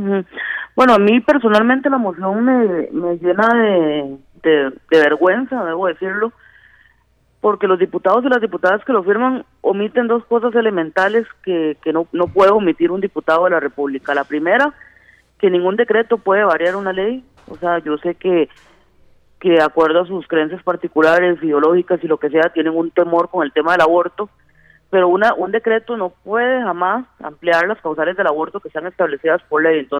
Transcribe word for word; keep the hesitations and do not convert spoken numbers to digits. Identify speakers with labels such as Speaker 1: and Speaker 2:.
Speaker 1: Ujú. Bueno, a mí personalmente la moción me, me llena de, de, de vergüenza, debo decirlo, porque los diputados y las diputadas que lo firman omiten dos cosas elementales que, que no, no puede omitir un diputado de la República. La primera, que ningún decreto puede variar una ley. O sea, yo sé que, que de acuerdo a sus creencias particulares, ideológicas y lo que sea, tienen un temor con el tema del aborto, pero una un decreto no puede jamás ampliar las causales del aborto que están establecidas por ley. Entonces,